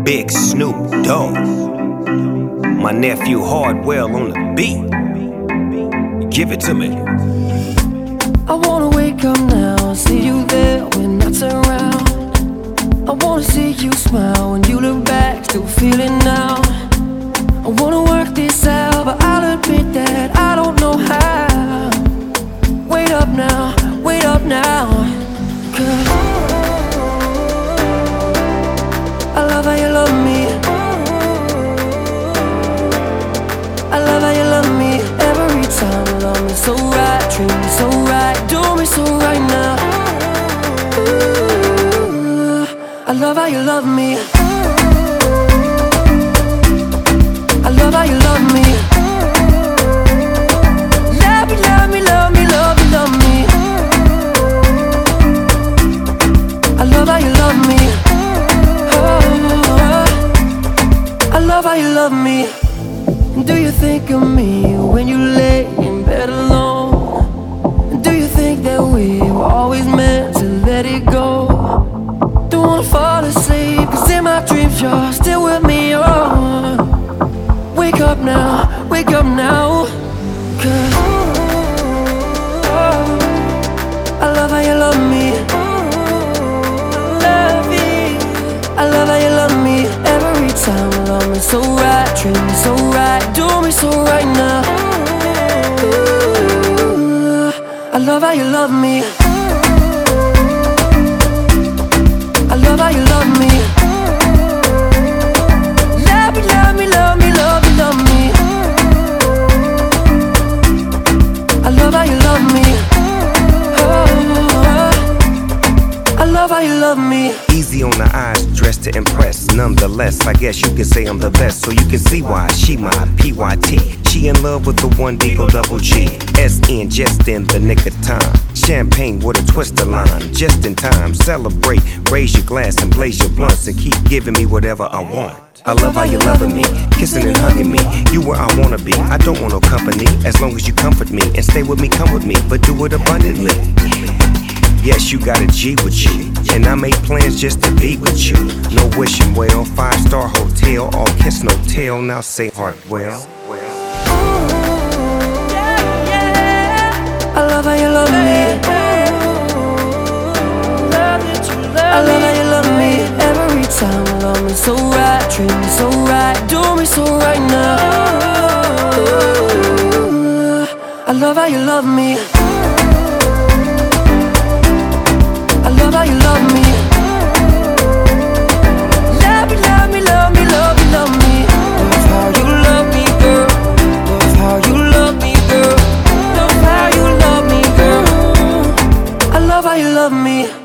Big Snoop Dogg. My nephew Hardwell on the beat. Give it to me. I wanna wake up now and see you there when I turn around. I wanna see you smile when you look back, still feeling now. I wanna work this out, but I'll admit that I don't know how. Wait up now, wait up now, 'cause I love how you love me. I love how you love me. Every time you love me so right, treat me so right, do me so right now. Ooh, I love how you love me. I love how you love me. Love me, love me, love me, love me, love me. I love how you love me. Oh, I love how you love me. Do you think of me when you lay in bed alone? Do you think that we were always meant to let it go? Don't wanna fall asleep, 'cause in my dreams you're still with me. Oh, wake up now, 'cause oh, I love how you love me. I love how you love me. Every time you love me so right, treat me so right, do me so right now. Ooh, I love how you love me. I love how you love me. Love me, love me, love me, love me, love me. I love how you love me. Oh, I love how you love me. Easy on the eyes, dressed to impress. Nonetheless, I guess you can say I'm the best, so you can see why she my PYT. She in love with the one Deagle double G. SN just in the nick of time. Champagne with a twister line, just in time. Celebrate, raise your glass and blaze your blunts and keep giving me whatever I want. I love how you loving me, kissing and hugging me. You where I wanna be, I don't want no company. As long as you comfort me and stay with me, come with me, but do it abundantly. Yes, you got a G with you, and I make plans just to be with you. No wishing well, 5-star hotel, all kiss no tell. Now say Hardwell. I love how you love me. I love how you love me. Every time you love me so right, treat me so right, do me so right now. Ooh, I love how you love me. I love how you love me. Love me, love me, love me, love me, love me. Love how you love me, girl. Love how you love me, girl. Love how you love me, girl. I love how you love me.